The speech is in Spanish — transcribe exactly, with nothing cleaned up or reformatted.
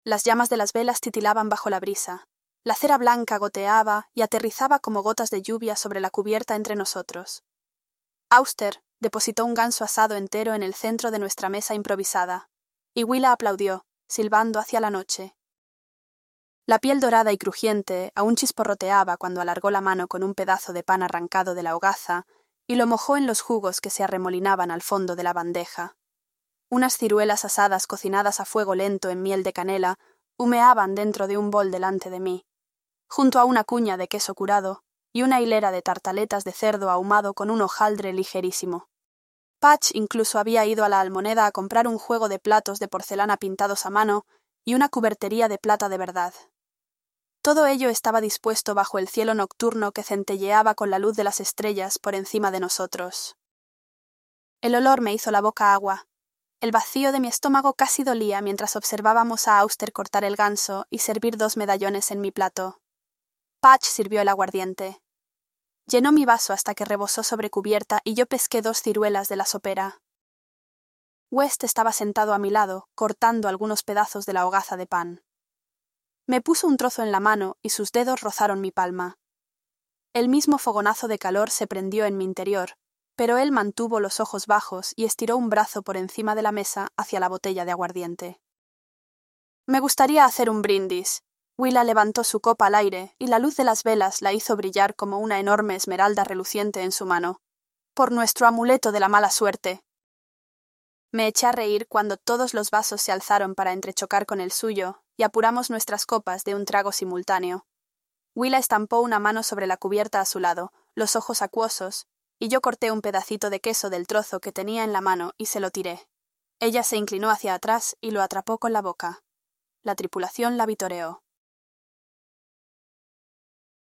Las llamas de las velas titilaban bajo la brisa. La cera blanca goteaba y aterrizaba como gotas de lluvia sobre la cubierta entre nosotros. Auster depositó un ganso asado entero en el centro de nuestra mesa improvisada, y Willa aplaudió, silbando hacia la noche. La piel dorada y crujiente aún chisporroteaba cuando alargó la mano con un pedazo de pan arrancado de la hogaza y lo mojó en los jugos que se arremolinaban al fondo de la bandeja. Unas ciruelas asadas cocinadas a fuego lento en miel de canela humeaban dentro de un bol delante de mí, junto a una cuña de queso curado y una hilera de tartaletas de cerdo ahumado con un hojaldre ligerísimo. Patch incluso había ido a la Almoneda a comprar un juego de platos de porcelana pintados a mano y una cubertería de plata de verdad. Todo ello estaba dispuesto bajo el cielo nocturno que centelleaba con la luz de las estrellas por encima de nosotros. El olor me hizo la boca agua. El vacío de mi estómago casi dolía mientras observábamos a Auster cortar el ganso y servir dos medallones en mi plato. Patch sirvió el aguardiente. Llenó mi vaso hasta que rebosó sobre cubierta y yo pesqué dos ciruelas de la sopera. West estaba sentado a mi lado, cortando algunos pedazos de la hogaza de pan. Me puso un trozo en la mano y sus dedos rozaron mi palma. El mismo fogonazo de calor se prendió en mi interior, pero él mantuvo los ojos bajos y estiró un brazo por encima de la mesa hacia la botella de aguardiente. Me gustaría hacer un brindis. Willa levantó su copa al aire y la luz de las velas la hizo brillar como una enorme esmeralda reluciente en su mano. Por nuestro amuleto de la mala suerte. Me eché a reír cuando todos los vasos se alzaron para entrechocar con el suyo y apuramos nuestras copas de un trago simultáneo. Willa estampó una mano sobre la cubierta a su lado, los ojos acuosos, y yo corté un pedacito de queso del trozo que tenía en la mano y se lo tiré. Ella se inclinó hacia atrás y lo atrapó con la boca. La tripulación la vitoreó.